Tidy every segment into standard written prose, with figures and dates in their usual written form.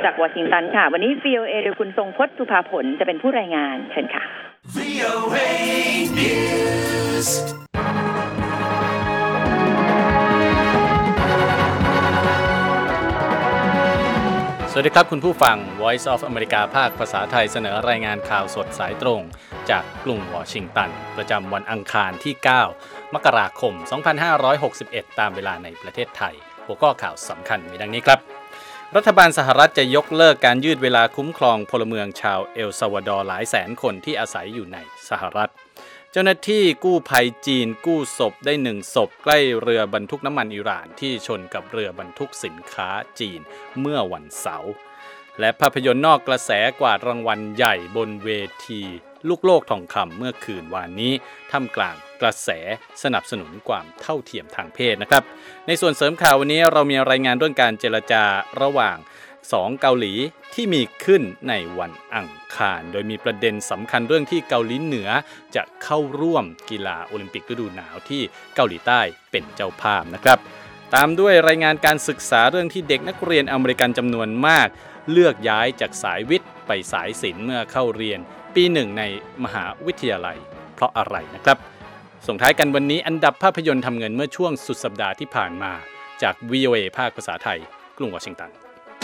จากวอชิงตันค่ะวันนี้ VOA โดยคุณทรงพจน์สุภาผลจะเป็นผู้รายงานเชิญค่ะ VOA News สวัสดีครับคุณผู้ฟัง Voice of America ภาคภาษาไทยเสนอรายงานข่าวสดสายตรงจากกรุงวอชิงตันประจำวันอังคารที่9มกราคม2561ตามเวลาในประเทศไทยหัวข้อข่าวสำคัญมีดังนี้ครับรัฐบาลสหรัฐจะยกเลิกการยืดเวลาคุ้มครองพลเมืองชาวเอลซัลวาดอร์หลายแสนคนที่อาศัยอยู่ในสหรัฐเจ้าหน้าที่กู้ภัยจีนกู้ศพได้1ศพใกล้เรือบรรทุกน้ำมันอิหร่านที่ชนกับเรือบรรทุกสินค้าจีนเมื่อวันเสาร์และภาพยนตร์นอกกระแสกวาดรางวัลใหญ่บนเวทีลูกโลกทองคำเมื่อคืนวานนี้ท่ามกลางกระแสสนับสนุนความเท่าเทียมทางเพศนะครับในส่วนเสริมข่าววันนี้เรามีรายงานเรื่องการเจรจาระหว่าง2เกาหลีที่มีขึ้นในวันอังคารโดยมีประเด็นสำคัญเรื่องที่เกาหลีเหนือจะเข้าร่วมกีฬาโอลิมปิกฤดูหนาวที่เกาหลีใต้เป็นเจ้าภาพนะครับตามด้วยรายงานการศึกษาเรื่องที่เด็กนักเรียนอเมริกันจำนวนมากเลือกย้ายจากสายวิทย์ไปสายศิลป์เมื่อเข้าเรียนปี1ในมหาวิทยาลัยเพราะอะไรนะครับส่งท้ายกันวันนี้อันดับภาพยนตร์ทำเงินเมื่อช่วงสุดสัปดาห์ที่ผ่านมาจาก VOA ภาคภาษาไทยกรุงวอชิงตัน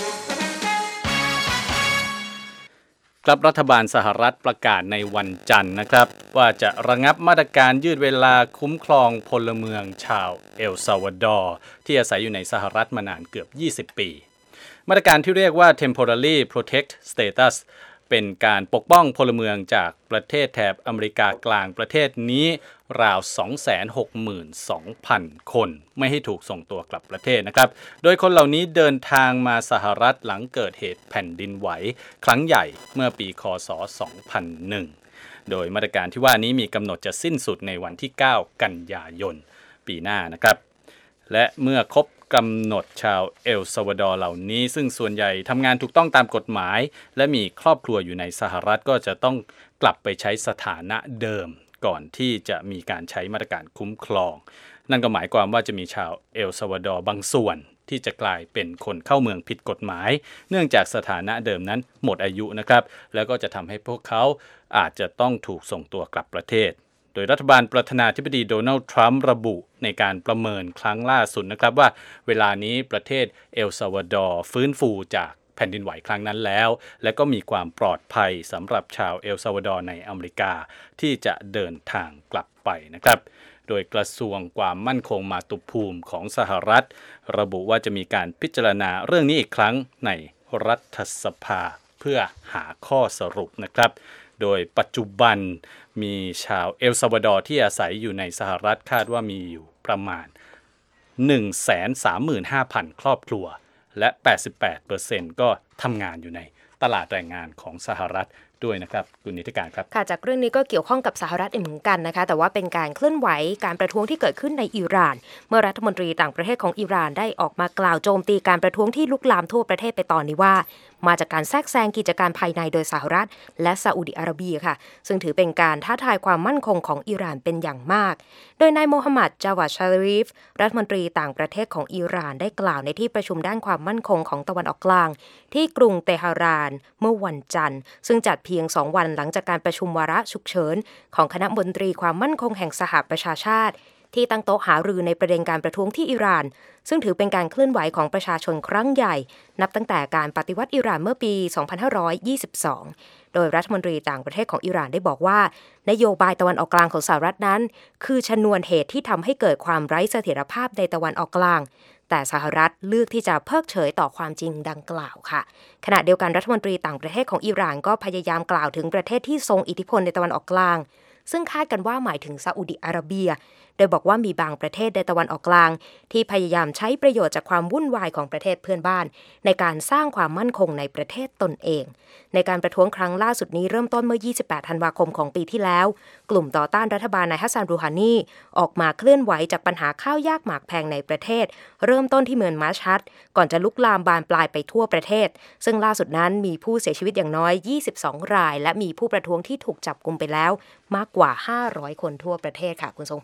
ครับรัฐบาลสหรัฐประกาศในวันจันทร์นะครับว่าจะระงับมาตรการยืดเวลาคุ้มครองพลเมืองชาวเอลซัลวาดอร์ที่อาศัยอยู่ในสหรัฐมานานเกือบ20ปีมาตรการที่เรียกว่า Temporary Protect Status เป็นการปกป้องพลเมืองจากประเทศแถบอเมริกากลางประเทศนี้ราว 262,000 คนไม่ให้ถูกส่งตัวกลับประเทศนะครับโดยคนเหล่านี้เดินทางมาสหรัฐหลังเกิดเหตุแผ่นดินไหวครั้งใหญ่เมื่อปีค.ศ. 2001โดยมาตรการที่ว่านี้มีกำหนดจะสิ้นสุดในวันที่9กันยายนปีหน้านะครับและเมื่อครบกำหนดชาวเอลซัลวาดอร์เหล่านี้ซึ่งส่วนใหญ่ทำงานถูกต้องตามกฎหมายและมีครอบครัวอยู่ในสหรัฐก็จะต้องกลับไปใช้สถานะเดิมก่อนที่จะมีการใช้มาตรการคุ้มครองนั่นก็หมายความว่าจะมีชาวเอลซัลวาดอร์บางส่วนที่จะกลายเป็นคนเข้าเมืองผิดกฎหมายเนื่องจากสถานะเดิมนั้นหมดอายุนะครับแล้วก็จะทำให้พวกเขาอาจจะต้องถูกส่งตัวกลับประเทศโดยรัฐบาลประธานาธิบดีโดนัลด์ทรัมป์ระบุในการประเมินครั้งล่าสุดนะครับว่าเวลานี้ประเทศเอลซัลวาดอร์ฟื้นฟูจากแผ่นดินไหวครั้งนั้นแล้วและก็มีความปลอดภัยสำหรับชาวเอลซัลวาดอร์ในอเมริกาที่จะเดินทางกลับไปนะครับโดยกระทรวงความมั่นคงมาตุภูมิของสหรัฐระบุว่าจะมีการพิจารณาเรื่องนี้อีกครั้งในรัฐสภาเพื่อหาข้อสรุปนะครับโดยปัจจุบันมีชาวเอลซัลวาดอร์ที่อาศัยอยู่ในสหรัฐคาดว่ามีอยู่ประมาณ 135,000 ครอบครัวและ 88% ก็ทำงานอยู่ในตลาดแรงงานของสหรัฐด้วยนะครับคุณนิติการครับค่ะจากเรื่องนี้ก็เกี่ยวข้องกับสหรัฐเหมือนกันนะคะแต่ว่าเป็นการเคลื่อนไหวการประท้วงที่เกิดขึ้นในอิหร่านเมื่อรัฐมนตรีต่างประเทศของอิหร่านได้ออกมากล่าวโจมตีการประท้วงที่ลุกลามทั่วประเทศไปตอนนี้ว่ามาจากการแทรกแซงกิจการภายในโดยสหรัฐและซาอุดิอาระเบียค่ะซึ่งถือเป็นการท้าทายความมั่นคงของอิหร่านเป็นอย่างมากโดยนายโมฮัมหมัด จาวาด ชารีฟรัฐมนตรีต่างประเทศของอิหร่านได้กล่าวในที่ประชุมด้านความมั่นคงของตะวันออกกลางที่กรุงเตหะรานเมื่อวันจันทร์ซึ่งจัดเพียง2 วันหลังจากการประชุมวาระฉุกเฉินของคณะมนตรีความมั่นคงแห่งสหประชาชาติที่ตั้งโต๊ะหารือในประเด็นการประท้วงที่อิหร่านซึ่งถือเป็นการเคลื่อนไหวของประชาชนครั้งใหญ่นับตั้งแต่การปฏิวัติอิหร่านเมื่อปี 2522 โดยรัฐมนตรีต่างประเทศของอิหร่านได้บอกว่านโยบายตะวันออกกลางของสหรัฐนั้นคือชนวนเหตุที่ทำให้เกิดความไร้เสถียรภาพในตะวันออกกลางแต่สหรัฐเลือกที่จะเพิกเฉยต่อความจริงดังกล่าวค่ะขณะเดียวกันรัฐมนตรีต่างประเทศของอิหร่านก็พยายามกล่าวถึงประเทศที่ทรงอิทธิพลในตะวันออกกลางซึ่งคาดกันว่าหมายถึงซาอุดิอาระเบียโดยบอกว่ามีบางประเทศในตะวันออกกลางที่พยายามใช้ประโยชน์จากความวุ่นวายของประเทศเพื่อนบ้านในการสร้างความมั่นคงในประเทศตนเองในการประท้วงครั้งล่าสุดนี้เริ่มต้นเมื่อ 28 ธันวาคมของปีที่แล้วกลุ่มต่อต้านรัฐบาลนายฮัสซัน รูฮานีออกมาเคลื่อนไหวจากปัญหาข้าวยากหมากแพงในประเทศเริ่มต้นที่เมืองมัชฮัดก่อนจะลุกลามบานปลายไปทั่วประเทศซึ่งล่าสุดนั้นมีผู้เสียชีวิตอย่างน้อย22 รายและมีผู้ประท้วงที่ถูกจับกุมไปแล้วมากกว่า500 คนทั่วประเทศค่ะคุณทรงพจน์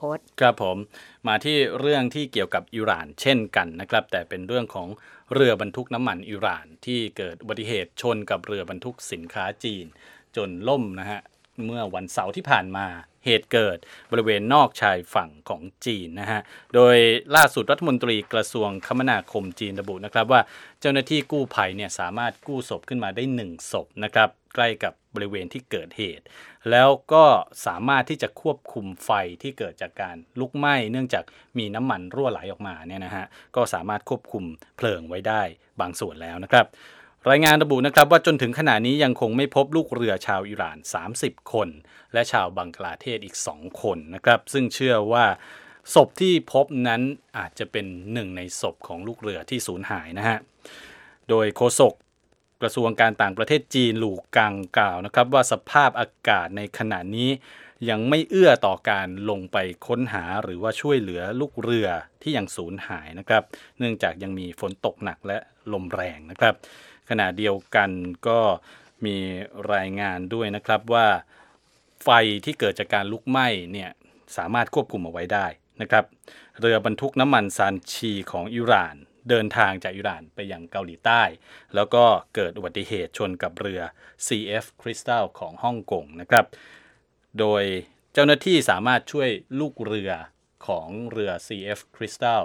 ครับผมมาที่เรื่องที่เกี่ยวกับอิหร่านเช่นกันนะครับแต่เป็นเรื่องของเรือบรรทุกน้ำมันอิหร่านที่เกิดอุบัติเหตุชนกับเรือบรรทุกสินค้าจีนจนล่มนะฮะเมื่อวันเสาร์ที่ผ่านมาเหตุเกิดบริเวณนอกชายฝั่งของจีนนะฮะโดยล่าสุดรัฐมนตรีกระทรวงคมนาคมจีนระบุนะครับว่าเจ้าหน้าที่กู้ภัยเนี่ยสามารถกู้ศพขึ้นมาได้1ศพนะครับใกล้กับบริเวณที่เกิดเหตุแล้วก็สามารถที่จะควบคุมไฟที่เกิดจากการลุกไหม้เนื่องจากมีน้ำมันรั่วไหลออกมาเนี่ยนะฮะก็สามารถควบคุมเพลิงไว้ได้บางส่วนแล้วนะครับรายงานระบุนะครับว่าจนถึงขณะนี้ยังคงไม่พบลูกเรือชาวอิหร่าน30คนและชาวบังกลาเทศอีก2คนนะครับซึ่งเชื่อว่าศพที่พบนั้นอาจจะเป็นหนึ่งในศพของลูกเรือที่สูญหายนะฮะโดยโฆษกกระทรวงการต่างประเทศจีนหลู่กังกล่าวนะครับว่าสภาพอากาศในขณะนี้ยังไม่เอื้อต่อการลงไปค้นหาหรือว่าช่วยเหลือลูกเรือที่ยังสูญหายนะครับเนื่องจากยังมีฝนตกหนักและลมแรงนะครับขณะเดียวกันก็มีรายงานด้วยนะครับว่าไฟที่เกิดจากการลุกไหม้เนี่ยสามารถควบคุมเอาไว้ได้นะครับเรือบรรทุกน้ำมันซานชีของอิหร่านเดินทางจากอิหร่านไปยังเกาหลีใต้แล้วก็เกิดอุบัติเหตุชนกับเรือ CF Crystal ของฮ่องกงนะครับโดยเจ้าหน้าที่สามารถช่วยลูกเรือของเรือ CF Crystal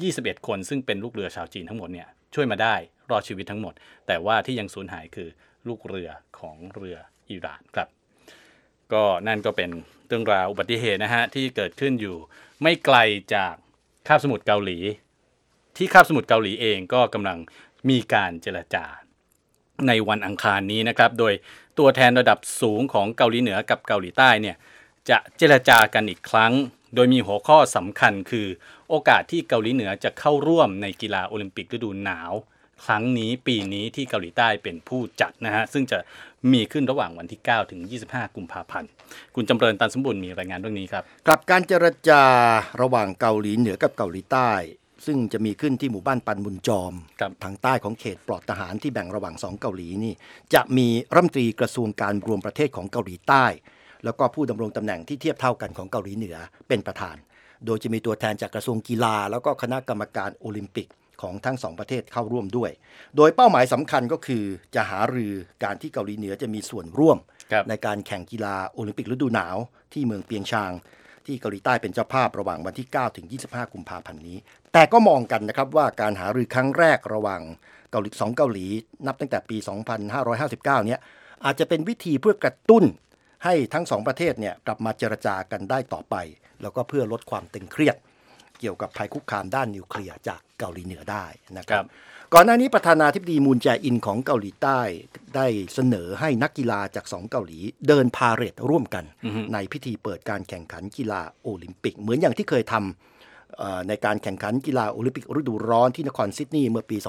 21 คนซึ่งเป็นลูกเรือชาวจีนทั้งหมดเนี่ยช่วยมาได้รอดชีวิตทั้งหมดแต่ว่าที่ยังสูญหายคือลูกเรือของเรืออิหร่านครับก็นั่นก็เป็นเรื่องราวอุบัติเหตุนะฮะที่เกิดขึ้นอยู่ไม่ไกลจากคาบสมุทรเกาหลีที่คาบสมุทรเกาหลีเองก็กำลังมีการเจรจาในวันอังคารนี้นะครับโดยตัวแทนระดับสูงของเกาหลีเหนือกับเกาหลีใต้เนี่ยจะเจรจากันอีกครั้งโดยมีหัวข้อสำคัญคือโอกาสที่เกาหลีเหนือจะเข้าร่วมในกีฬาโอลิมปิกฤดูหนาวครั้งนี้ปีนี้ที่เกาหลีใต้เป็นผู้จัดนะฮะซึ่งจะมีขึ้นระหว่างวันที่9ถึง25กุมภาพันธ์คุณจำเริญตันสมบูรณ์มีรายงานเรื่องนี้ครับกับการเจรจาระหว่างเกาหลีเหนือกับเกาหลีใต้ซึ่งจะมีขึ้นที่หมู่บ้านปันบุญจอมทางใต้ของเขตปลอดทหารที่แบ่งระหว่าง2เกาหลีนี่จะมีรัฐมนตรีกระทรวงการรวมประเทศของเกาหลีใต้แล้วก็ผู้ดำรงตำแหน่งที่เทียบเท่ากันของเกาหลีเหนือเป็นประธานโดยจะมีตัวแทนจากกระทรวงกีฬาแล้วก็คณะกรรมการโอลิมปิกของทั้ง2ประเทศเข้าร่วมด้วยโดยเป้าหมายสำคัญก็คือจะหารือการที่เกาหลีเหนือจะมีส่วนร่วมในการแข่งกีฬาโอลิมปิกฤดูหนาวที่เมืองเปียงชางที่เกาหลีใต้เป็นเจ้าภาพระหว่างวันที่9ถึง25กุมภาพันธ์นี้แต่ก็มองกันนะครับว่าการหารือครั้งแรกระหว่างเกาหลี2เกาหลีนับตั้งแต่ปี 2559 เนี่ยอาจจะเป็นวิธีเพื่อกระตุ้นให้ทั้ง2ประเทศเนี่ยกลับมาเจรจากันได้ต่อไปแล้วก็เพื่อลดความตึงเครียดเกี่ยวกับภัยคุกคามด้านนิวเคลียร์จากเกาหลีเหนือได้นะครับก่อนหน้านี้ประธานาธิบดีมูนแจอินของเกาหลีใต้ได้เสนอให้นักกีฬาจาก2เกาหลีเดินพาเหรดร่วมกันในพิธีเปิดการแข่งขันกีฬาโอลิมปิกเหมือนอย่างที่เคยทำในการแข่งขันกีฬาโอลิมปิกฤดูร้อนที่นครซิดนีย์เมื่อปี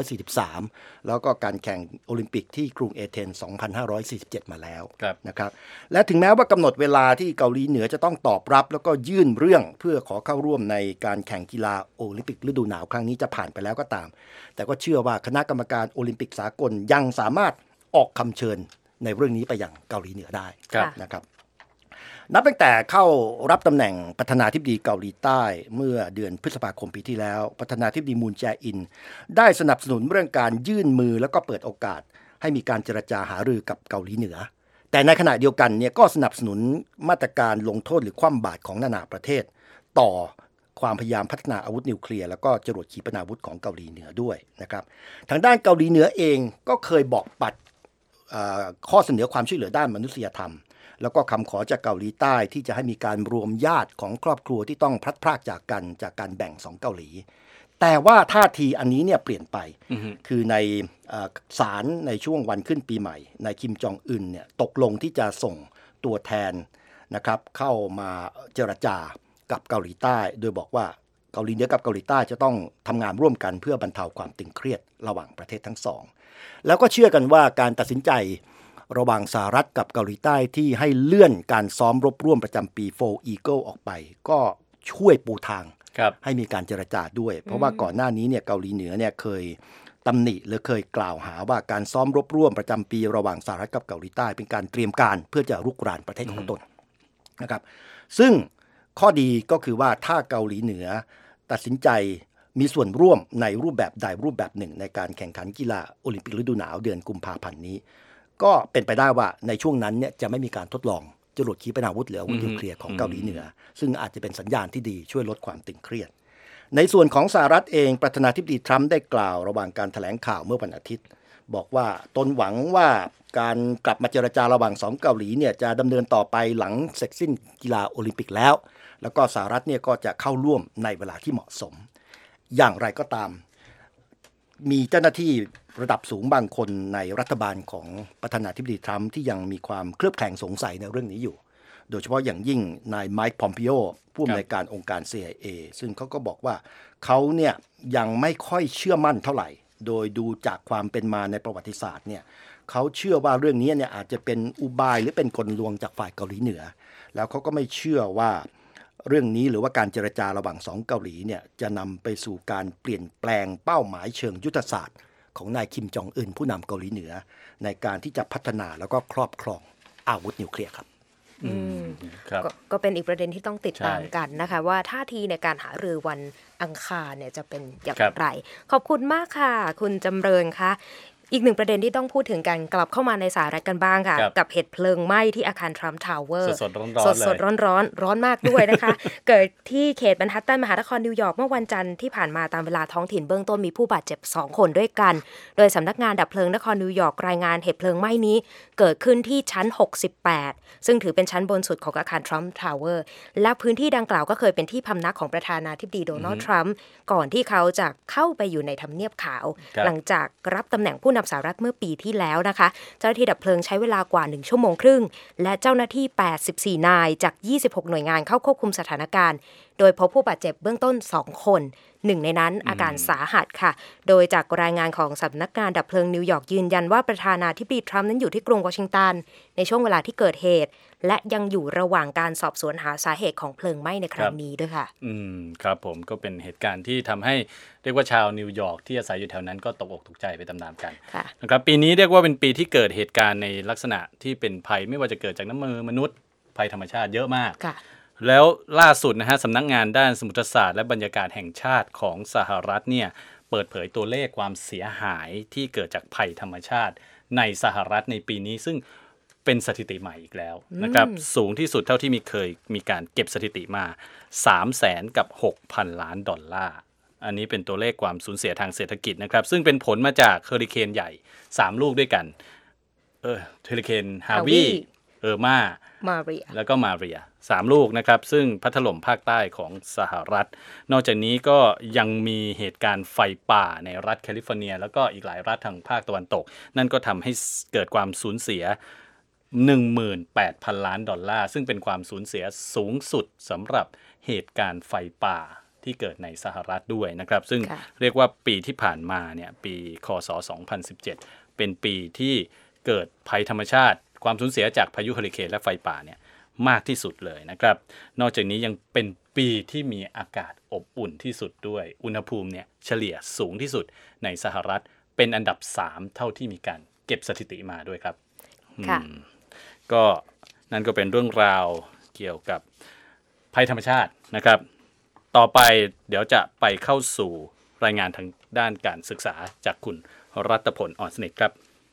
2543 แล้วก็การแข่งโอลิมปิกที่กรุงเอเธนส์ 2547 มาแล้วนะครับและถึงแม้ว่ากำหนดเวลาที่เกาหลีเหนือจะต้องตอบรับแล้วก็ยื่นเรื่องเพื่อขอเข้าร่วมในการแข่งกีฬาโอลิมปิกฤดูหนาวครั้งนี้จะผ่านไปแล้วก็ตามแต่ก็เชื่อว่าคณะกรรมการโอลิมปิกสากลยังสามารถออกคำเชิญในเรื่องนี้ไปยังเกาหลีเหนือได้นะครับนับตั้งแต่เข้ารับตำแหน่งประธานาธิบดีเกาหลีใต้เมื่อเดือนพฤษภาคมปีที่แล้วประธานาธิบดีมูนแจอินได้สนับสนุนเรื่องการยื่นมือแล้วก็เปิดโอกาสให้มีการเจรจาหารือกับเกาหลีเหนือแต่ในขณะเดียวกันเนี่ยก็สนับสนุนมาตรการลงโทษหรือคว่ำบาตรของนานาประเทศต่อความพยายามพัฒนาอาวุธนิวเคลียร์แล้วก็จรวดขีปนาวุธของเกาหลีเหนือด้วยนะครับทางด้านเกาหลีเหนือเองก็เคยบอกปัดข้อเสนอความช่วยเหลือด้านมนุษยธรรมแล้วก็คำขอจากเกาหลีใต้ที่จะให้มีการรวมญาติของครอบครัวที่ต้องพลัดพรากจากกันจากการแบ่ง2เกาหลีแต่ว่าท่าทีอันนี้เนี่ยเปลี่ยนไปคือในศาลในช่วงวันขึ้นปีใหม่นายคิมจองอึนเนี่ยตกลงที่จะส่งตัวแทนนะครับเข้ามาเจรจากับเกาหลีใต้โดยบอกว่าเกาหลีเหนือกับเกาหลีใต้จะต้องทำงานร่วมกันเพื่อบรรเทาความตึงเครียดระหว่างประเทศทั้งสองแล้วก็เชื่อกันว่าการตัดสินใจระหว่างสหรัฐกับเกาหลีใต้ที่ให้เลื่อนการซ้อมรบร่วมประจำปี Fall Eagle ออกไปก็ช่วยปูทางให้มีการเจรจาด้วยเพราะว่าก่อนหน้านี้เนี่ยเกาหลีเหนือเนี่ยเคยตำหนิหรือเคยกล่าวหาว่าการซ้อมรบร่วมประจำปีระหว่างสหรัฐกับเกาหลีใต้เป็นการเตรียมการเพื่อจะรุกรานประเทศของตนนะครับซึ่งข้อดีก็คือว่าถ้าเกาหลีเหนือตัดสินใจมีส่วนร่วมในรูปแบบใดรูปแบบหนึ่งในการแข่งขันกีฬาโอลิมปิกฤดูหนาวเดือนกุมภาพันธ์นี้ก็เป็นไปได้ว่าในช่วงนั้นเนี่ยจะไม่มีการทดลองจรวดขีปนาวุธหรืออาวุธนิวเคลียร์ของเกาหลีเหนือซึ่งอาจจะเป็นสัญญาณที่ดีช่วยลดความตึงเครียดในส่วนของสหรัฐเองประธานาธิบดีทรัมป์ได้กล่าวระหว่างการแถลงข่าวเมื่อวันอาทิตย์บอกว่าตนหวังว่าการกลับมาเจรจาระหว่าง2เกาหลีเนี่ยจะดำเนินต่อไปหลังเสร็จสิ้นกีฬาโอลิมปิกแล้วก็สหรัฐเนี่ยก็จะเข้าร่วมในเวลาที่เหมาะสมอย่างไรก็ตามมีเจ้าหน้าที่ระดับสูงบางคนในรัฐบาลของประธานาธิบดีทรัมป์ที่ยังมีความเคลือบแคลงสงสัยในเรื่องนี้อยู่โดยเฉพาะอย่างยิ่งนายไมค์พอมปิโอผู้อำนวยการองค์การ CIA ซึ่งเขาก็บอกว่าเขาเนี่ยยังไม่ค่อยเชื่อมั่นเท่าไหร่โดยดูจากความเป็นมาในประวัติศาสตร์เนี่ยเขาเชื่อว่าเรื่องนี้เนี่ยอาจจะเป็นอุบายหรือเป็นกลลวงจากฝ่ายเกาหลีเหนือแล้วเขาก็ไม่เชื่อว่าเรื่องนี้หรือว่าการเจรจาระหว่าง2เกาหลีเนี่ยจะนำไปสู่การเปลี่ยนแปลงเป้าหมายเชิงยุทธศาสตร์ของนายคิมจองอึนผู้นำเกาหลีเหนือในการที่จะพัฒนาแล้วก็ครอบครองอาวุธนิวเคลียร์ครับก็เป็นอีกประเด็นที่ต้องติดตามกันนะคะว่าท่าทีในการหารือวันอังคารเนี่ยจะเป็นอย่างไรขอบคุณมากค่ะคุณจำเริญคะอีกหนึ่งประเด็นที่ต้องพูดถึงกันกลับเข้ามาในสหรัฐกันบ้างค่ะกับเหตุเพลิงไหม้ที่อาคารทรัมป์ทาวเวอร์สดร้อนมากด้วยนะคะ เกิดที่เขตแมนฮัตตันมหานครนิวยอร์กเมื่อวันจันทร์ที่ผ่านมาตามเวลาท้องถิ่นเบื้องต้นมีผู้บาดเจ็บ2คนด้วยกันโดยสำนักงานดับเพลิงนครนิวยอร์กรายงานเหตุเพลิงไหม้นี้เกิดขึ้นที่ชั้น68ซึ่งถือเป็นชั้นบนสุดของอาคารทรัมป์ทาวเวอร์และพื้นที่ดังกล่าวก็เคยเป็นที่พำนักของประธานาธิบดีโดนัลด์ทรัมป์ก่อนที่เขาจะเข้าไปอยู่ในทำเนียบขาวหลังจากรับตำแหน่งผู้นำสหรัฐเมื่อปีที่แล้วนะคะเจ้าหน้าที่ดับเพลิงใช้เวลากว่า1ชั่วโมงครึ่งและเจ้าหน้าที่84นายจาก26หน่วยงานเข้าควบคุมสถานการณ์โดยพบผู้บาดเจ็บเบื้องต้น2คนหนึ่งในนั้นอาการสาหัสค่ะโดยจากรายงานของสำนักงานดับเพลิงนิวยอร์กยืนยันว่าประธานาธิบดีทรัมป์นั้นอยู่ที่กรุงวอชิงตันในช่วงเวลาที่เกิดเหตุและยังอยู่ระหว่างการสอบสวนหาสาเหตุของเพลิงไหม้ในครั้งนี้ด้วยค่ะครับผมก็เป็นเหตุการณ์ที่ทำให้เรียกว่าชาวนิวยอร์กที่อาศัยอยู่แถวนั้นก็ตกอกตกใจไปตามๆกันนะครับปีนี้เรียกว่าเป็นปีที่เกิดเหตุการณ์ในลักษณะที่เป็นภัยไม่ว่าจะเกิดจากน้ำมือมนุษย์ภัยธรรมชาติเยอะมากแล้วล่าสุดนะฮะสำนักงานด้านสมุทรศาสตร์และบรรยากาศแห่งชาติของสหรัฐเนี่ยเปิดเผยตัวเลขความเสียหายที่เกิดจากภัยธรรมชาติในสหรัฐในปีนี้ซึ่งเป็นสถิติใหม่อีกแล้วนะครับสูงที่สุดเท่าที่เคยมีการเก็บสถิติมา 306,000 ล้านดอลลาร์อันนี้เป็นตัวเลขความสูญเสียทางเศรษฐกิจนะครับซึ่งเป็นผลมาจากเฮอริเคนใหญ่3ลูกด้วยกันเฮอริเคนฮาวีเออร์มาแล้วก็มาเรีย3ลูกนะครับซึ่งพัดถล่มภาคใต้ของสหรัฐนอกจากนี้ก็ยังมีเหตุการณ์ไฟป่าในรัฐแคลิฟอร์เนียแล้วก็อีกหลายรัฐทางภาคตะวันตกนั่นก็ทำให้เกิดความสูญเสีย 18,000 ล้านดอลลาร์ซึ่งเป็นความสูญเสียสูงสุดสำหรับเหตุการณ์ไฟป่าที่เกิดในสหรัฐด้วยนะครับซึ่งเรียกว่าปีที่ผ่านมาเนี่ยปีคศ2017เป็นปีที่เกิดภัยธรรมชาติความสูญเสียจากพายุเฮอริเคนและไฟป่าเนี่ยมากที่สุดเลยนะครับนอกจากนี้ยังเป็นปีที่มีอากาศอบอุ่นที่สุดด้วยอุณหภูมิเนี่ยเฉลี่ยสูงที่สุดในสหรัฐเป็นอันดับ3เท่าที่มีการเก็บสถิติมาด้วยครับก็นั่นก็เป็นเรื่องราวเกี่ยวกับภัยธรรมชาตินะครับต่อไปเดี๋ยวจะไปเข้าสู่รายงานทางด้านการศึกษาจากคุณรัตพล อ่อนสนิทครับ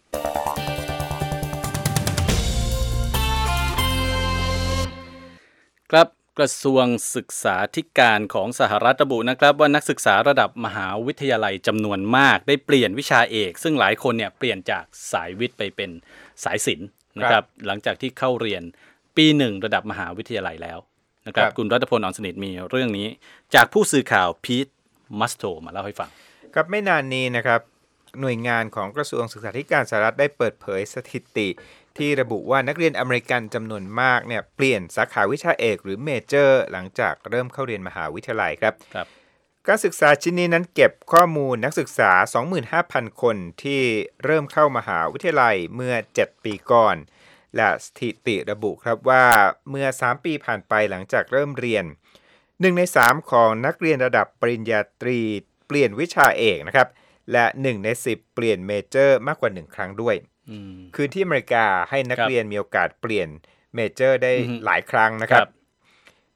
ครับกระทรวงศึกษาธิการของสหรัฐระบุนะครับว่านักศึกษาระดับมหาวิทยาลัยจำนวนมากได้เปลี่ยนวิชาเอกซึ่งหลายคนเนี่ยเปลี่ยนจากสายวิทย์ไปเป็นสายศิลป์นะครับหลังจากที่เข้าเรียนปี1ระดับมหาวิทยาลัยแล้วนะครับคุณรัตพล อ่อนสนิทมีเรื่องนี้จากผู้สื่อข่าวพีทมัสโตมาเล่าให้ฟังครับไม่นานนี้นะครับหน่วยงานของกระทรวงศึกษาธิการสหรัฐได้เปิดเผยสถิติที่ระบุว่านักเรียนอเมริกันจำนวนมากเนี่ยเปลี่ยนสาขาวิชาเอกหรือเมเจอร์หลังจากเริ่มเข้าเรียนมหาวิทยาลัยครับการศึกษาชิ้นนี้นั้นเก็บข้อมูลนักศึกษา 25,000 คนที่เริ่มเข้ามหาวิทยาลัยเมื่อ7ปีก่อนและสถิติระบุครับว่าเมื่อ3ปีผ่านไปหลังจากเริ่มเรียน1ใน3ของนักเรียนระดับปริญญาตรีเปลี่ยนวิชาเอกนะครับและ1ใน10เปลี่ยนเมเจอร์มากกว่า1ครั้งด้วยคือที่อเมริกาให้นักเรียนมีโอกาสเปลี่ยนเมเจอร์ได้หลายครั้งนะครับ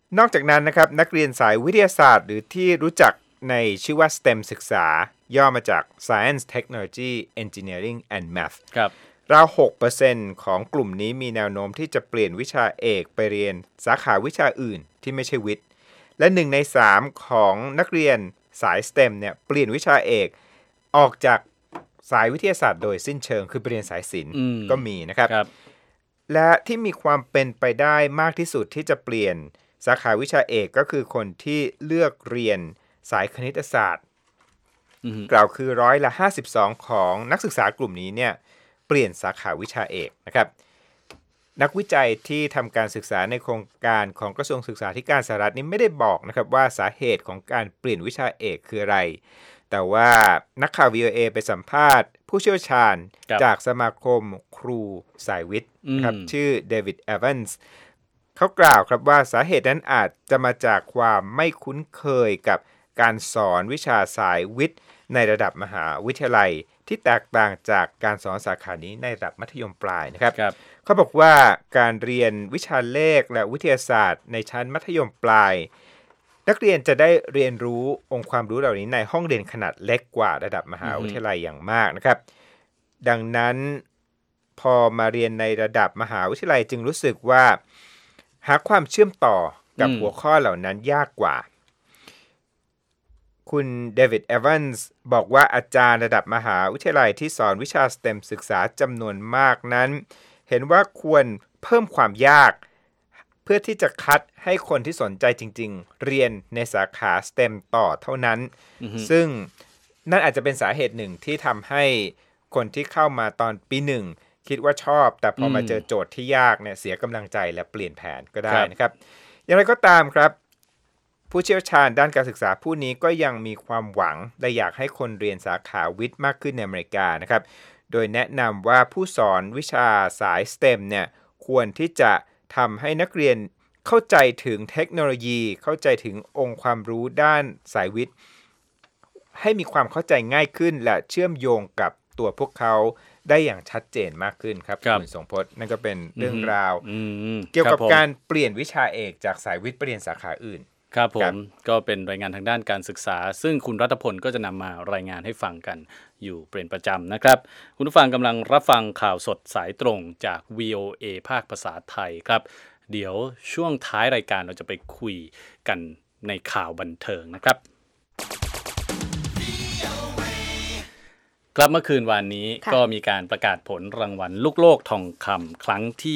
นอกจากนั้นนะครับนักเรียนสายวิทยาศาสตร์หรือที่รู้จักในชื่อว่า STEM ศึกษาย่อมาจาก Science Technology Engineering and Math ครับราว 6% ของกลุ่มนี้มีแนวโน้มที่จะเปลี่ยนวิชาเอกไปเรียนสาขาวิชาอื่นที่ไม่ใช่วิทย์และ1ใน3ของนักเรียนสาย STEM เนี่ยเปลี่ยนวิชาเอกออกจากสายวิทยาศาสตร์โดยสิ้นเชิงคือไปเรียนสายศิลป์ก็มีนะครับและที่มีความเป็นไปได้มากที่สุดที่จะเปลี่ยนสาขาวิชาเอกก็คือคนที่เลือกเรียนสายคณิตศาสตร์กล่าวคือ52%ของนักศึกษากลุ่มนี้เนี่ยเปลี่ยนสาขาวิชาเอกนะครับนักวิจัยที่ทำการศึกษาในโครงการของกระทรวงศึกษาธิการสหรัฐนี้ไม่ได้บอกนะครับว่าสาเหตุของการเปลี่ยนวิชาเอกคืออะไรแต่ว่านักข่าว VOA ไปสัมภาษณ์ผู้เชี่ยวชาญจากสมาคมครูสายวิทย์ครับชื่อเดวิดเอเวนส์เขากล่าวครับว่าสาเหตุนั้นอาจจะมาจากความไม่คุ้นเคยกับการสอนวิชาสายวิทย์ในระดับมหาวิทยาลัยที่แตกต่างจากการสอนสาขานี้ในระดับมัธยมปลายนะครับเขาบอกว่าการเรียนวิชาเลขและวิทยาศาสตร์ในชั้นมัธยมปลายนักเรียนจะได้เรียนรู้องค์ความรู้เหล่านี้ในห้องเรียนขนาดเล็กกว่าระดับมหาวิทยาลัยอย่างมากนะครับดังนั้นพอมาเรียนในระดับมหาวิทยาลัยจึงรู้สึกว่าหาความเชื่อมต่อกับหัวข้อเหล่านั้นยากกว่าคุณเดวิดเอเวนส์บอกว่าอาจารย์ระดับมหาวิทยาลัยที่สอนวิชา STEM ศึกษาจำนวนมากนั้นเห็นว่าควรเพิ่มความยากเพื่อที่จะคัดให้คนที่สนใจจริงๆเรียนในสาขา STEM ต่อเท่านั้นซึ่งนั่นอาจจะเป็นสาเหตุหนึ่งที่ทำให้คนที่เข้ามาตอนปีหนึ่งคิดว่าชอบแต่พอมาเจอโจทย์ที่ยากเนี่ยเสียกำลังใจและเปลี่ยนแผนก็ได้นะครับอย่างไรก็ตามครับผู้เชี่ยวชาญด้านการศึกษาผู้นี้ก็ยังมีความหวังและอยากให้คนเรียนสาขาวิทย์มากขึ้นในอเมริกานะครับโดยแนะนำว่าผู้สอนวิชาสาย STEM เนี่ยควรที่จะทำให้นักเรียนเข้าใจถึงเทคโนโลยีเข้าใจถึงองค์ความรู้ด้านสายวิทย์ให้มีความเข้าใจง่ายขึ้นและเชื่อมโยงกับตัวพวกเขาได้อย่างชัดเจนมากขึ้นครับคุณทรงพจน์นั่นก็เป็นเรื่องราวเกี่ยวกับการเปลี่ยนวิชาเอกจากสายวิทย์ไปเรียนสาขาอื่นครับผมก็เป็นรายงานทางด้านการศึกษาซึ่งคุณรัตพลก็จะนำมารายงานให้ฟังกันอยู่เป็นประจำนะครับคุณผู้ฟังกำลังรับฟังข่าวสดสายตรงจาก VOA ภาคภาษาไทยครับเดี๋ยวช่วงท้ายรายการเราจะไปคุยกันในข่าวบันเทิงนะครับครับเมื่อคืนวานนี้ก็มีการประกาศผลรางวัลลูกโลกทองคำครั้งที่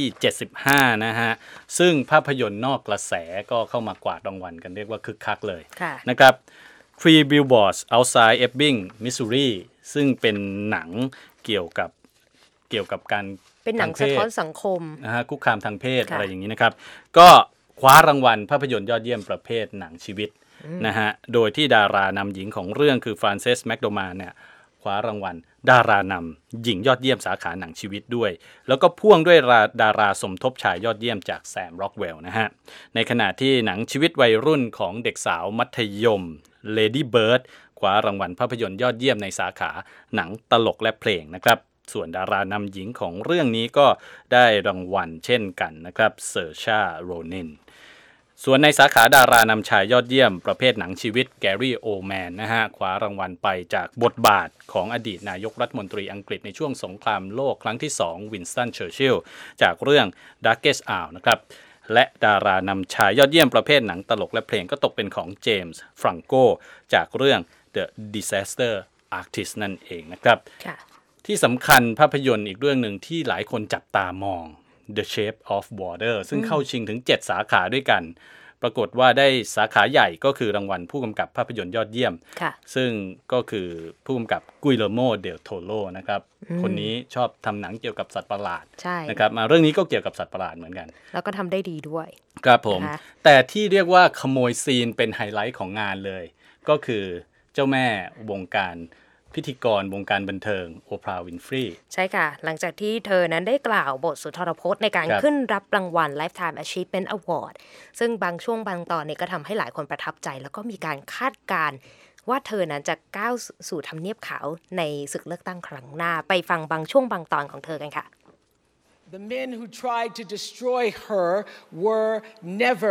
75นะฮะซึ่งภาพยนตร์นอกกระแสก็เข้ามากวาดรางวัลกันเรียกว่าคึกคักเลยนะครับ Three Billboards Outside Ebbing Missouri ซึ่งเป็นหนังเกี่ยวกับการเป็นหนังสะท้อนสังคมคุกคามทางเพศอะไรอย่างนี้นะครับก็คว้ารางวัลภาพยนตร์ยอดเยี่ยมประเภทหนังชีวิตนะฮะโดยที่ดารานำหญิงของเรื่องคือฟรานเซสแมคโดมานเนี่ยคว้ารางวัลดารานำหญิงยอดเยี่ยมสาขาหนังชีวิตด้วยแล้วก็พ่วงด้วยดาราสมทบชายยอดเยี่ยมจากแซมร็อกเวลนะฮะในขณะที่หนังชีวิตวัยรุ่นของเด็กสาวมัธยม Lady Bird คว้ารางวัลภาพยนตร์ยอดเยี่ยมในสาขาหนังตลกและเพลงนะครับส่วนดารานำหญิงของเรื่องนี้ก็ได้รางวัลเช่นกันนะครับเซอร์ชาโรนินส่วนในสาขาดารานำชายยอดเยี่ยมประเภทหนังชีวิตแกรี่โอแมนนะฮะคว้ารางวัลไปจากบทบาทของอดีตนายกรัฐมนตรีอังกฤษในช่วงสงครามโลกครั้งที่2วินสตันเชอร์ชิลล์จากเรื่อง Darkest Hour นะครับและดารานำชายยอดเยี่ยมประเภทหนังตลกและเพลงก็ตกเป็นของเจมส์ฟรังโกจากเรื่อง The Disaster Artist นั่นเองนะครับที่สำคัญภาพยนตร์อีกเรื่องหนึ่งที่หลายคนจับตามอง The Shape of Water ซึ่งเข้าชิงถึง7สาขาด้วยกันปรากฏว่าได้สาขาใหญ่ก็คือรางวัลผู้กำกับภาพยนตร์ยอดเยี่ยมซึ่งก็คือผู้กำกับกุยเลโมเดลโทโรนะครับคนนี้ชอบทำหนังเกี่ยวกับสัตว์ประหลาดนะครับมาเรื่องนี้ก็เกี่ยวกับสัตว์ประหลาดเหมือนกันแล้วก็ทำได้ดีด้วยครับผมแต่ที่เรียกว่าขโมยซีนเป็นไฮไลท์ของงานเลยก็คือเจ้าแม่วงการพิธีกรวงการบันเทิงโอปราห์วินฟรีใช่ค่ะหลังจากที่เธอนั้นได้กล่าวบทสุนทรพจน์ในการขึ้นรับรางวัล Lifetime Achievement Award ซึ่งบางช่วงบางตอนนี้ก็ทำให้หลายคนประทับใจแล้วก็มีการคาดการณ์ว่าเธอนั้นจะก้าวสู่ทำเนียบขาวในศึกเลือกตั้งครั้งหน้าไปฟังบางช่วงบางตอนของเธอกันค่ะ The men who tried to destroy her were never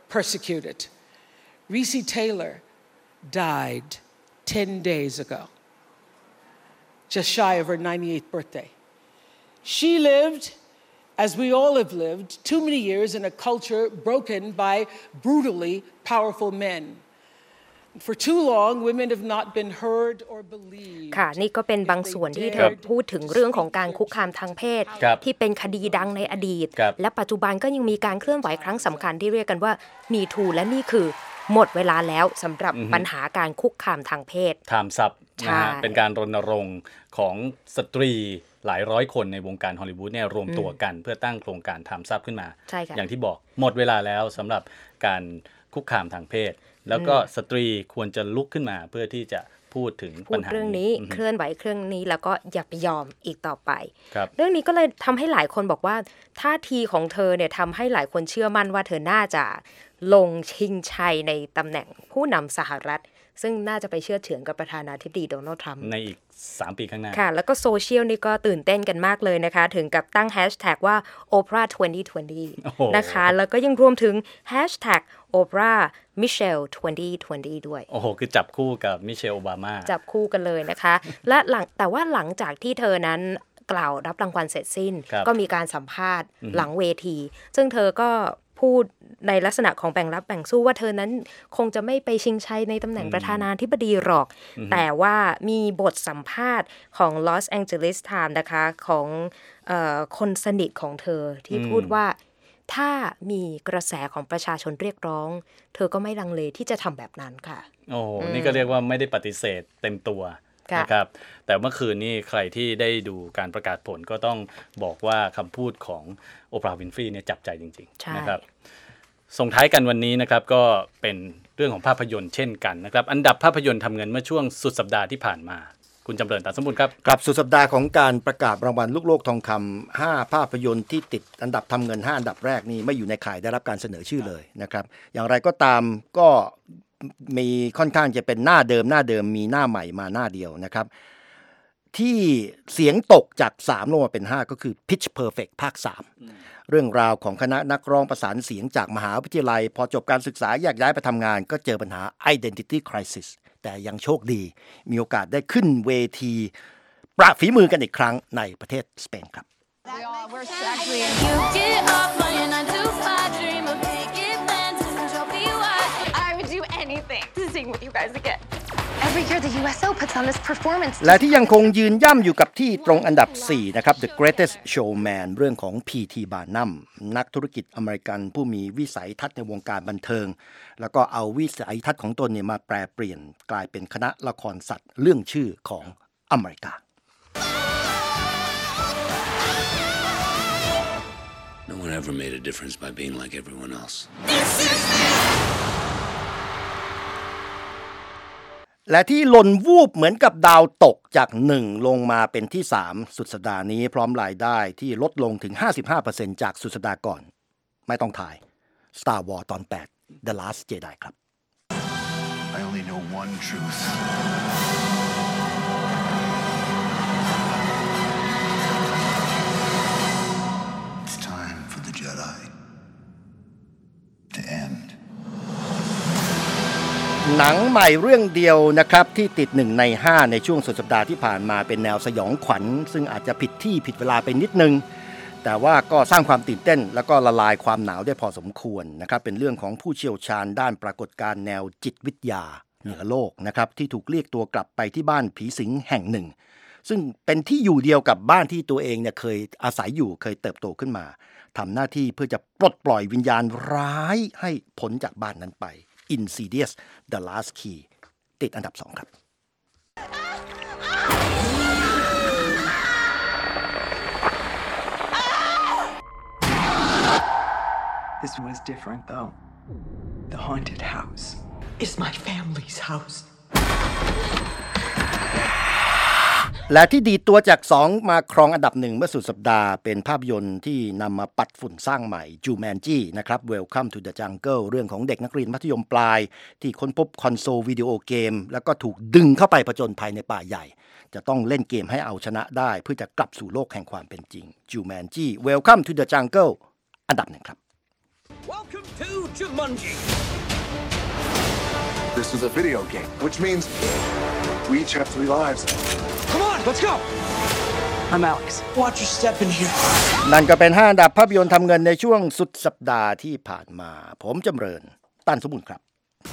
persecuted. Recy Taylor died 10 days ago, just shy of her 98th birthday. She lived, as we all have lived, too many years in a culture broken by brutally powerful men.For too long, women have not been heard or believed. ค่ะนี่ก็เป็นบางส่วนที่เธอพูดถึงเรื่องของการคุกคามทางเพศที่เป็นคดีดังในอดีตและปัจจุบันก็ยังมีการเคลื่อนไหวครั้งสำคัญที่เรียกกันว่า Me Too และนี่คือหมดเวลาแล้วสำหรับปัญหาการคุกคามทางเพศ Time's up นะฮะเป็นการรณรงค์ของสตรีหลายร้อยคนในวงการฮอลลีวูดเนี่ยรวมตัวกันเพื่อตั้งโครงการ Time's up ขึ้นมาอย่างที่บอกหมดเวลาแล้วสำหรับการคุกคามทางเพศแล้วก็สตรีควรจะลุกขึ้นมาเพื่อที่จะพูดถึงปัญหาเรื่องนี้เคลื่อนไหวเรื่องนี้แล้วก็อย่าไปยอมอีกต่อไปเรื่องนี้ก็เลยทำให้หลายคนบอกว่าท่าทีของเธอเนี่ยทำให้หลายคนเชื่อมั่นว่าเธอน่าจะลงชิงชัยในตำแหน่งผู้นำสหรัฐซึ่งน่าจะไปเชื่อเฉือนกับประธานาธิบดีโดนัลด์ทรัมป์ในอีก3 ปีข้างหน้าค่ะแล้วก็โซเชียลนี่ก็ตื่นเต้นกันมากเลยนะคะถึงกับตั้งแฮชแท็กว่า Oprah 2020 นะคะแล้วก็ยังรวมถึงแฮชแท็ก Oprah Michelle 2020 ด้วยโอ้โหคือจับคู่กับมิเชลโอบามาจับคู่กันเลยนะคะและแต่ว่าหลังจากที่เธอนั้นกล่าวรับรางวัลเสร็จสิ้นก็มีการสัมภาษณ์หลังเวทีซึ่งเธอก็พูดในลักษณะของแบ่งรับแบ่งสู้ว่าเธอนั้นคงจะไม่ไปชิงชัยในตำแหน่งประธานาธิบดีหรอกแต่ว่ามีบทสัมภาษณ์ของ Los Angeles Times นะคะของคนสนิทของเธอที่พูดว่าถ้ามีกระแสของประชาชนเรียกร้องเธอก็ไม่ลังเลที่จะทำแบบนั้นค่ะโอ้นี่ก็เรียกว่าไม่ได้ปฏิเสธเต็มตัวนะครับแต่เมื่อคืนนี้ใครที่ได้ดูการประกาศผลก็ต้องบอกว่าคำพูดของโอปราห์ วินฟรีเนี่ยจับใจจริงๆนะครับส่งท้ายกันวันนี้นะครับก็เป็นเรื่องของภาพยนตร์เช่นกันนะครับอันดับภาพยนตร์ทำเงินเมื่อช่วงสุดสัปดาห์ที่ผ่านมาคุณจำเริญ ตาสมบูรณ์ครับกลับสุดสัปดาห์ของการประกาศรางวัลลูกโลกทองคำ5ภาพยนตร์ที่ติดอันดับทำเงิน5อันดับแรกนี่ไม่อยู่ในข่ายได้รับการเสนอชื่อเลยนะครับอย่างไรก็ตามก็มีค่อนข้างจะเป็นหน้าเดิมมีหน้าใหม่มาหน้าเดียวนะครับที่เสียงตกจาก3ลงมาเป็น5ก็คือ Pitch Perfect ภาค3เรื่องราวของคณะนักร้องประสานเสียงจากมหาวิทยาลัยพอจบการศึกษาแยกย้ายไปทำงานก็เจอปัญหา Identity Crisis แต่ยังโชคดีมีโอกาสได้ขึ้นเวทีประฝีมือกันอีกครั้งในประเทศสเปนครับ Every year the USO puts on this performance และที่ยังคงยืนย่ำอยู่กับที่ตรงอันดับ4นะครับ The Greatest Showman เรื่องของ P.T. Barnum นักธุรกิจอเมริกันผู้มีวิสัยทัศน์ในวงการบันเทิงแล้วก็เอาวิสัยทัศน์ของตนเนี่ยมาแปรเปลี่ยนกลายเป็นคณะละครสัตว์เรื่องชื่อของอเมริกา No one ever made a difference by being like everyone else และที่หล่นวูบเหมือนกับดาวตกจาก1ลงมาเป็นที่3สุดสัปดาห์นี้พร้อมรายได้ที่ลดลงถึง 55% จากสุดสัปดาห์ก่อนไม่ต้องถ่าย Star Wars ตอน8 The Last Jedi ครับ I only know one truth It's time for the Jedi to end หนังใหม่เรื่องเดียวนะครับที่ติด1ใน5ในช่วงสุดสัปดาห์ที่ผ่านมาเป็นแนวสยองขวัญซึ่งอาจจะผิดที่ผิดเวลาไปนิดนึงแต่ว่าก็สร้างความตื่นเต้นแล้วก็ละลายความหนาวได้พอสมควรนะครับเป็นเรื่องของผู้เชี่ยวชาญด้านปรากฏการณ์แนวจิตวิทยาเหนือโลกนะครับที่ถูกเรียกตัวกลับไปที่บ้านผีสิงแห่งหนึ่งซึ่งเป็นที่อยู่เดียวกับบ้านที่ตัวเองเนี่ยเคยอาศัยอยู่เคยเติบโตขึ้นมาทำหน้าที่เพื่อจะปลดปล่อยวิญญาณร้ายให้พ้นจากบ้านนั้นไปInsidious The Last Key ติดอันดับ2ครับ This was different though. The haunted house is my family's house. และที่ดีดตัวจาก2มาครองอันดับ1เมื่อสุดสัปดาห์เป็นภาพยนตร์ที่นำมาปัดฝุ่นสร้างใหม่ Jumanji นะครับ Welcome to the Jungle เรื่องของเด็กนักเรียนมัธยมปลายที่ค้นพบคอนโซลวิดีโอเกมแล้วก็ถูกดึงเข้าไปผจญภัยในป่าใหญ่จะต้องเล่นเกมให้เอาชนะได้เพื่อจะกลับสู่โลกแห่งความเป็นจริง Jumanji Welcome to the Jungle อันดับ1ครับ Welcome to Jumanji. This is a video game, which means we each have 3 lives. Come on, let's go. I'm Alex. Watch your step in here. นั่นก็เป็น5 อันดับภาพยนตร์ทำเงินในช่วงสุดสัปดาห์ที่ผ่านมาผมจำเริญตั้นสมบูรณ์ครับ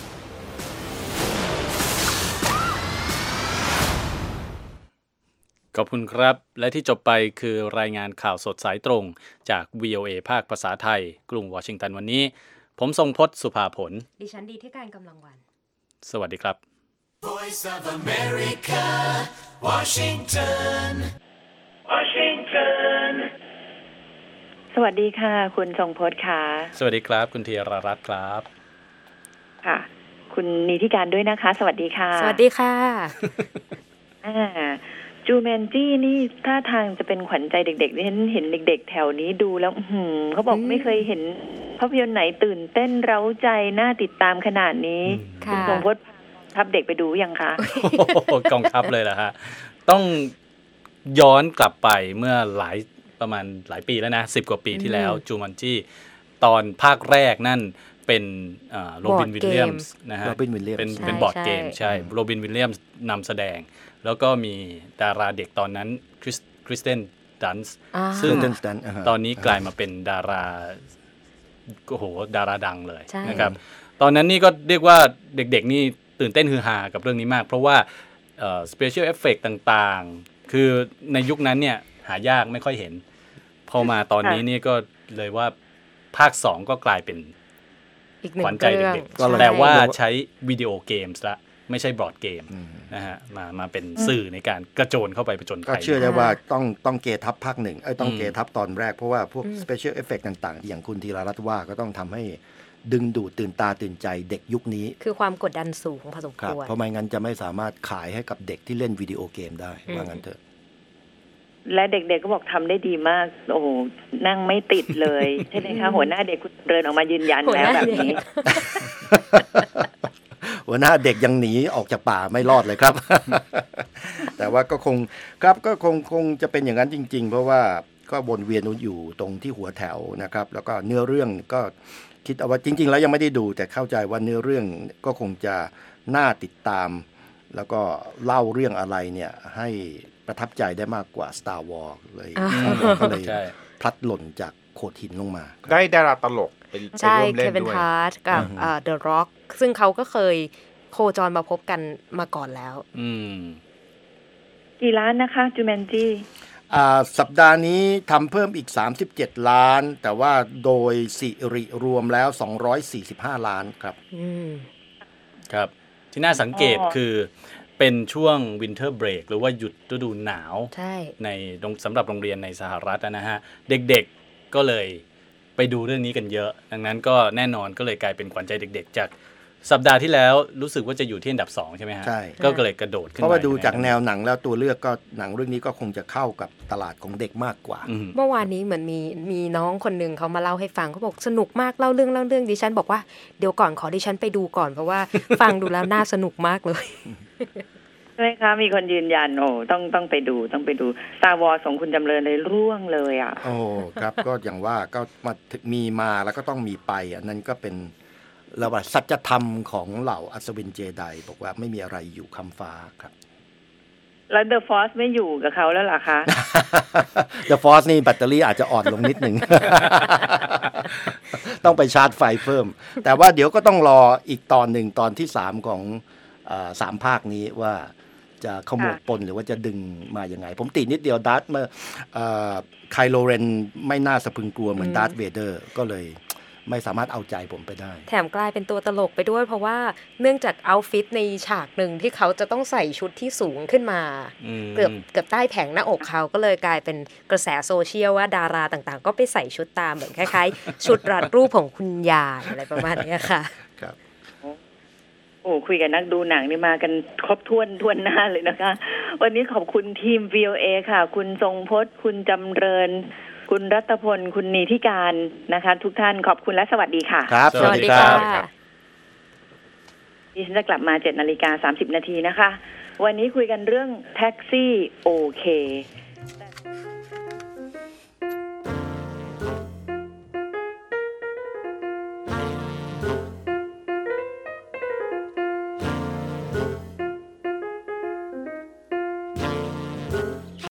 ขอบคุณครับและที่จบไปคือรายงานข่าวสดสายตรงจาก VOA ภาคภาษาไทยกรุงวอชิงตันวันนี้ผมทรงพจน์สุภาผลดิฉันดีที่การกำลังวันสวัสดีครับ Voice of America Washington Washington สวัสดีค่ะคุณทรงพจน์ค่ะสวัสดีครับคุณธีรรัตน์ครับค่ะคุณนิติการด้วยนะคะสวัสดีค่ะสวัสดีค่ะจูแมนจี้นี่ท่าทางจะเป็นขวัญใจเด็กๆที่ฉันเห็นเด็กๆแถวนี้ดูแล้วเขาบอกไม่เคยเห็นภาพยนตร์ไหนตื่นเต้นเร้าใจน่าติดตามขนาดนี้คุณทรงพจน์ทับเด็กไปดูยังคะกองทัพเลยเหรอฮะต้องย้อนกลับไปเมื่อประมาณหลายปีแล้วนะ10 กว่าปีที่แล้วจูแมนจี้ตอนภาคแรกนั่นเป็นโรบินวิลเลียมส์นะฮะเป็นบอร์ดเกมใช่โรบินวิลเลียมส์นำแสดงแล้วก็มีดาราเด็กตอนนั้นคริสเตนดันส์ซึ่งตอนนี้กลายมาเป็นดาราโอ้โหดาราดังเลยนะครับตอนนั้นนี่ก็เรียกว่าเด็กๆนี่ตื่นเต้นฮือฮากับเรื่องนี้มากเพราะว่าspecial effect ต่างๆคือในยุคนั้นเนี่ยหายากไม่ค่อยเห็นพอมาตอนนี้นี่ก็เลยว่าภาค2ก็กลายเป็นขวัญใจเด็กๆแต่ว่าใช้วิดีโอเกมส์ละไม่ใช่บอร์ดเกมนะฮะมาเป็นสื่อในการกระโจนเข้าไปประจนภัยก็เชื่อได้ว่าต้องเกทับภาคหนึ่งต้องเกทับตอนแรกเพราะว่าพวก special effect ต่างๆอย่างคุณธีรรัตน์ว่าก็ต้องทำให้ดึงดูดตื่นตาตื่นใจเด็กยุคนี้คือความกดดันสูงพอสมควรเพราะไม่งั้นจะไม่สามารถขายให้กับเด็กที่เล่นวิดีโอเกมได้ว่างั้นเถอะและเด็กๆก็บอกทำได้ดีมากโอ้โหนั่งไม่ติดเลยใช่ไหมคะหัวหน้าเด็กคุณเดินออกมายืนยันแล้วแบบนี้หัวหน้าเด็กยังหนีออกจากป่าไม่รอดเลยครับ แต่ว่าก็คงครับก็คงจะเป็นอย่างนั้นจริงๆเพราะว่าก็วนเวียนอยู่ตรงที่หัวแถวนะครับแล้วก็เนื้อเรื่องก็คิดเอาว่าจริงๆแล้วยังไม่ได้ดูแต่เข้าใจว่าเนื้อเรื่องก็คงจะน่าติดตามแล้วก็เล่าเรื่องอะไรเนี่ยให้ประทับใจได้มากกว่า Star Wars เลยก็เลยพลัดหล่นจากโขดหินลงมาได้ดาราตลกใช่เควินฮาร์ทกับThe Rock ซึ่งเขาก็เคยโคจรมาพบกันมาก่อนแล้วกี่ล้านนะคะจูแมนจี้สัปดาห์นี้ทำเพิ่มอีก37ล้านแต่ว่าโดยสิริรวมแล้ว245ล้านครับครับที่น่าสังเกตคือเป็นช่วง Winter Break หรือว่าหยุดฤดูหนาวในสำหรับโรงเรียนในสหรัฐนะฮะเด็กๆก็เลยไปดูเรื่องนี้กันเยอะดังนั้นก็แน่นอนก็เลยกลายเป็นขวัญใจเด็กๆจากสัปดาห์ที่แล้วรู้สึกว่าจะอยู่ที่อันดับ2ใช่ไหมฮะก็เลยกระโดดขึ้นเพราะว่าดูจากแนวหนังแล้วตัวเลือกก็หนังเรื่องนี้ก็คงจะเข้ากับตลาดของเด็กมากกว่าเมื่อวานนี้เหมือนมีน้องคนนึงเขามาเล่าให้ฟังเขาบอกสนุกมากเล่าเรื่องดิฉันบอกว่าเดี๋ยวก่อนขอดิฉันไปดูก่อนเพราะว่าฟังดูแล้วน่าสนุกมากเลยใช่ไหมคะมีคนยืนยันต้องไปดูStar Wars ของคุณจำเริญเลยร่วงเลยอ่ะโอ้ครับก็อย่างว่าก็มาแล้วก็ต้องมีไปอันนั้นก็เป็นระบาดสัจธรรมของเหล่าอัศวินเจไดบอกว่าไม่มีอะไรอยู่คำฟ้าครับแล้ว The Force ไม่อยู่กับเขาแล้วล่ะคะ The Force นี่แบตเตอรี่อาจจะอ่อนลงนิดนึง ต้องไปชาร์จไฟเพิ่มแต่ว่าเดี๋ยวก็ต้องรออีกตอนหนึ่งตอนที่3ของ3ภาคนี้ว่าจะขมวดปนหรือว่าจะดึงมายังไงผมติดนิดเดียวดาร์ธเมื่อไคโลเรนไม่น่าสะพึงกลัวเหมือนดาร์ธเวเดอร์ก็เลยไม่สามารถเอาใจผมไปได้แถมกลายเป็นตัวตลกไปด้วยเพราะว่าเนื่องจากเอาท์ฟิตในฉากหนึ่งที่เขาจะต้องใส่ชุดที่สูงขึ้นมาเกือบใต้แผงหน้าอกเขาก็เลยกลายเป็นกระแสโซเชียลว่าดาราต่างๆก็ไปใส่ชุดตามเหมือนคล้ายๆชุดรัดรูปของคุณยายอะไรประมาณนี้ค่ะครับโอ้คุยกับนักดูหนังนี่มากันครบถ้วนหน้าเลยนะคะวันนี้ขอบคุณทีม VOA ค่ะคุณทรงพจน์คุณจำเริญคุณรัตพลคุณนีธิการนะคะทุกท่านขอบคุณและสวัสดีค่ะครับสวัสดีค่ะดิฉันจะกลับมา 7:30 น.นะคะวันนี้คุยกันเรื่องแท็กซี่โอเค